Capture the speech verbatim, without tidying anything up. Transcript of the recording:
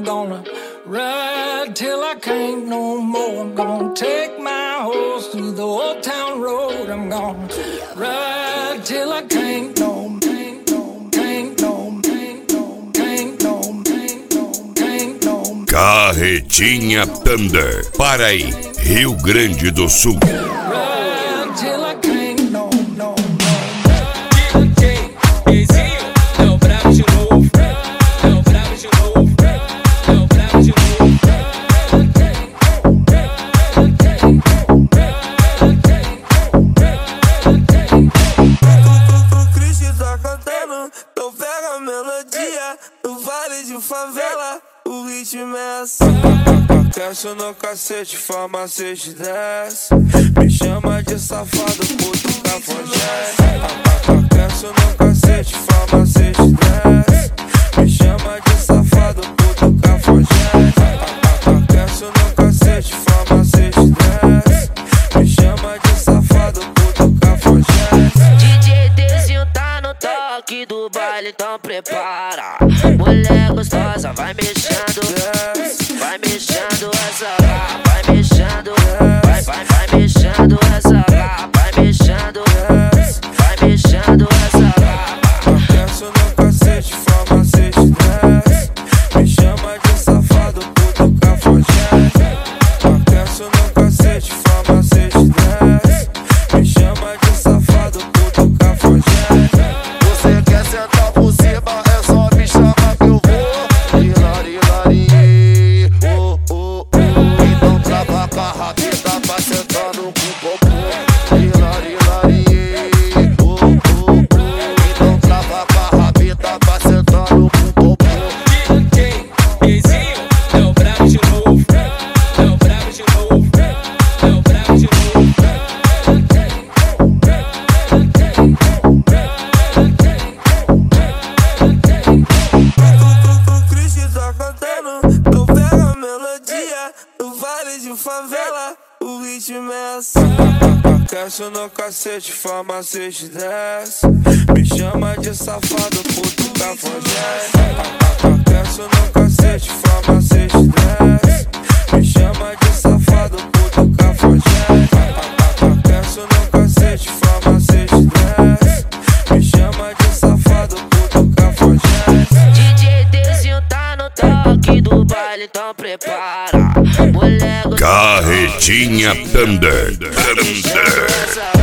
I'm gonna ride till I can't no more. I'm gonna take my horse through the old town road. I'm gonna ride till I can't no more. Carretinha Thunder, Paraí, Rio Grande do Sul. Então pega a melodia no vale de favela, o ritmo é assim. Cacho no cacete, farmacete desce. Me chama de safado, puto cafajeste. Cacho no cacete, farmacete desce. Me chama de safado, puto cafajeste. Cacho no cacete, farmacete desce. Me chama de safado, puto cafajeste. D J Dezinho tá no toque do baile, então prepara. Mulher gostosa, vai mexendo, vai mexendo essa lá, vai mexendo, vai, vai, vai mexendo essa lá, vai mexendo, vai mexendo essa lá. Desce no cacete, farmacete desce. Me chama de safado, puto cafajeste. Desce no cacete, farmacete desce. Me chama de safado, puto cafajeste. Você quer sentar por cima, é só me chamar que eu vou. Hilari, hilari, oh, oh, oh. Então trava com a rabeta, vai sentando com o popô. Hilari, hilari, oh, oh, oh. Então trava com a rabeta, vai sentando com o popô. D J Dezinho é o brabo de novo, é o brabo de novo, é o brabo de novo. O Chris tá cantando, então pega a melodia no vale de favela, o ritmo é assim. Cacho no cacete, farmacete desce. Me chama de safado, puto cafajeste. Cacho no cacete, farmacete desce. Me chama de safado, puto cafajeste. Cacho no cacete, farmacete desce. Me chama de safado, puto cafajeste. D J Dezinho tá no toque do baile, então prepara. Mulher gostosa, Carretinha Thunder, Thunder.